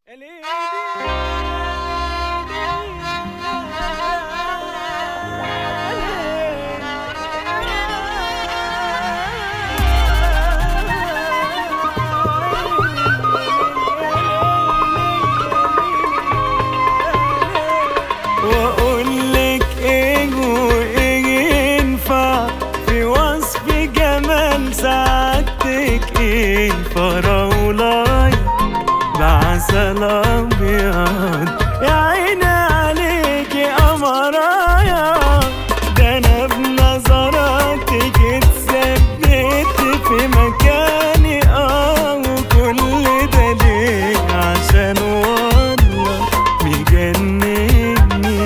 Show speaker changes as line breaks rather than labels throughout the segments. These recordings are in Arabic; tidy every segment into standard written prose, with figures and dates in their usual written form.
واقولك ايه وايه ينفع في وصف جمال سعادتك؟ ايه فراولاي بعسل ابيض، يا عيني عليكي قمرايا، ده انا بنظراتك اتثبت في مكاني. وكل ده ليه؟ عشان والله بيجنني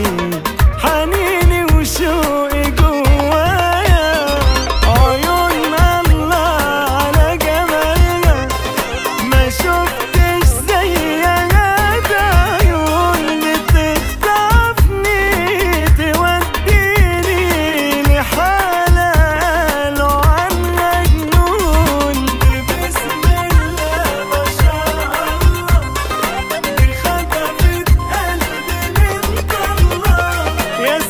حنيني وشوقي جوايا. عيون الله على جمالها، ما شفتش زيها، ده عيون بتخطفني توديني لحالة قالوا عنها جنون. بسم الله ما شاء الله دي خطفت قلبي من الله، يا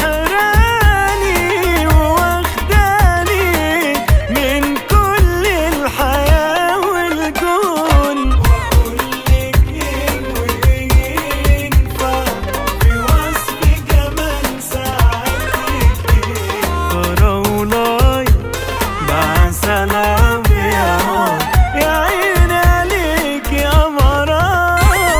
سحراني واخداني من كل الحياة والكون. واقولك ايه وايه ينفع في وصف جمال سعادتك؟ ايه فراولاي بعسل ابيض، يا عيني عليكي قمراي.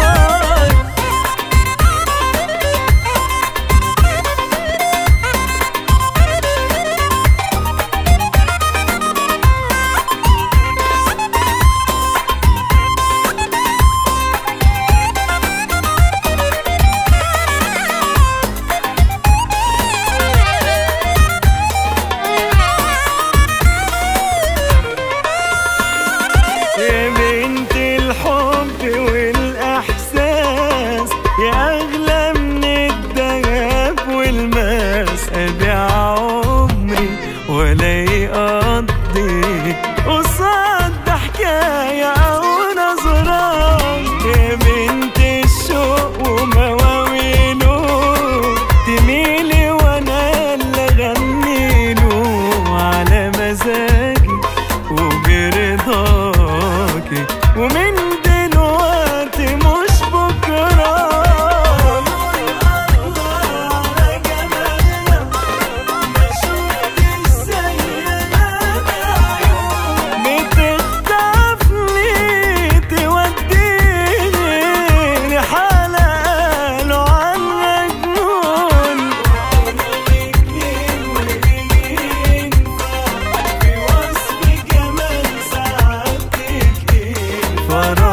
يا بنت الحب والإحساس، يا أغلى من الذهب والماس، أبيع عمري ولا يقضي قصاد حكاية أو نظرة. يا بنت الشوق ومواويله، تميلي وأنا اللي أغنيله على مزاجي وبرضاكي، ومن دلوقتي مش بكرة. الله على جمالها، ما شفتش زيها، ده عيون بتخطفني توديني لحالة قالوا عنها جنون. واقولك ايه وايه ينفع في وصف جمال سعادتك؟ ايه